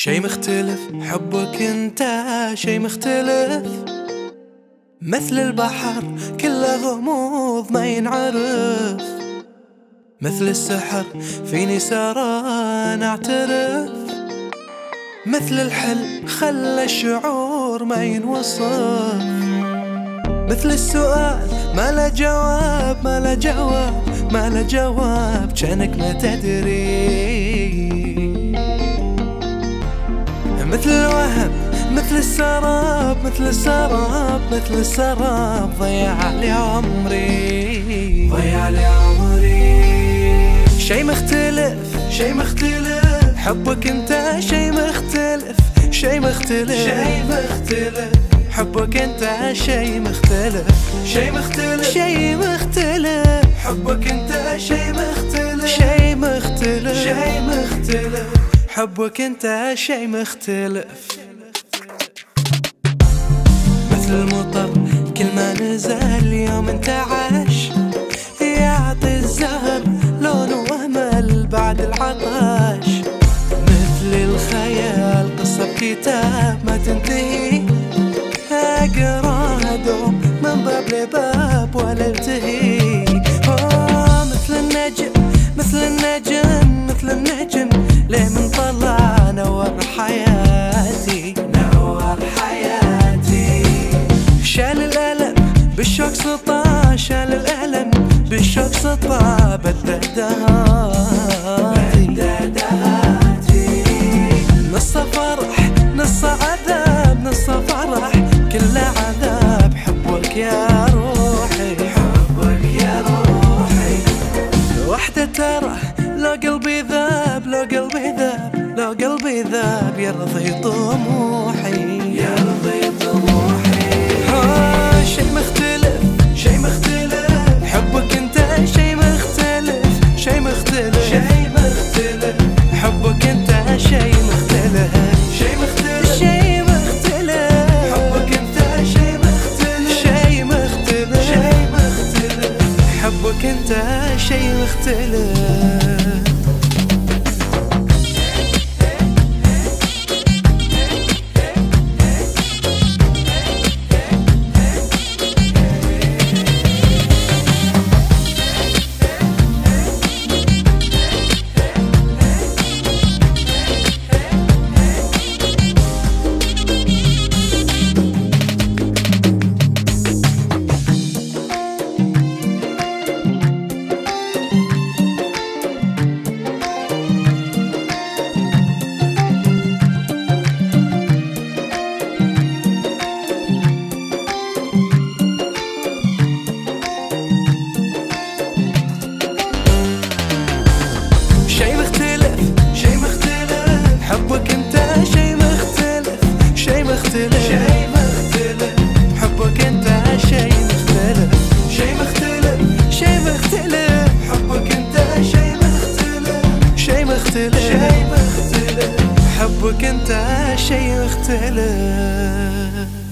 شي مختلف حبك انت، شي مختلف مثل البحر كله غموض ما ينعرف، مثل السحر فيني سهران اعترف، مثل الحلم خلى الشعور ما ينوصف، مثل السؤال ما له جواب ما له جواب ما له جواب كأنك ما تدري، مثل الوهم مثل السراب مثل السراب مثل السراب ضيع لي عمري ضيع لي عمري. شي مختلف شي مختلف حبك انت، شي مختلف شي مختلف شي مختلف حبك انت، شي مختلف شي مختلف شي مختلف حبك انت، شي مختلف شي مختلف شي مختلف حبك انت، شي مختلف. مثل المطر كل ما نزل يوم انت عاش، يعطي الزهر لون وامل بعد العطش، مثل الخيال قصة بكتاب ما تنتهي، اقراها دوم من باب لباب ولا التهي. مثل النجم مثل النجم مثل النجم ليه من طلع نور حياتي نور حياتي. شال الألم بالشوق سطع، شال الألم بالشوق سطع، بدد هاتي نص فرح نص عذاب نص فرح كل عذاب، حبك يا روحي حبك يا روحي. وحدة ترى لو قلبي ذاب لو قلبي ذاب لو قلبي ذاب يرضي طموحي يرضي طموحي. شي مختلف شي مختلف حبك انت، شي مختلف شي مختلف شي مختلف حبك انت، شي مختلف شي مختلف شي مختلف حبك انت، شي مختلف شي مختلف شي مختلف حبك انت، شي مختلف. حبك انت، شي مختلف شي مختلف شي مختلف حبك انت، شي مختلف شي مختلف شي مختلف حبك انت، شي مختلف شي مختلف شي مختلف حبك انت، شي مختلف.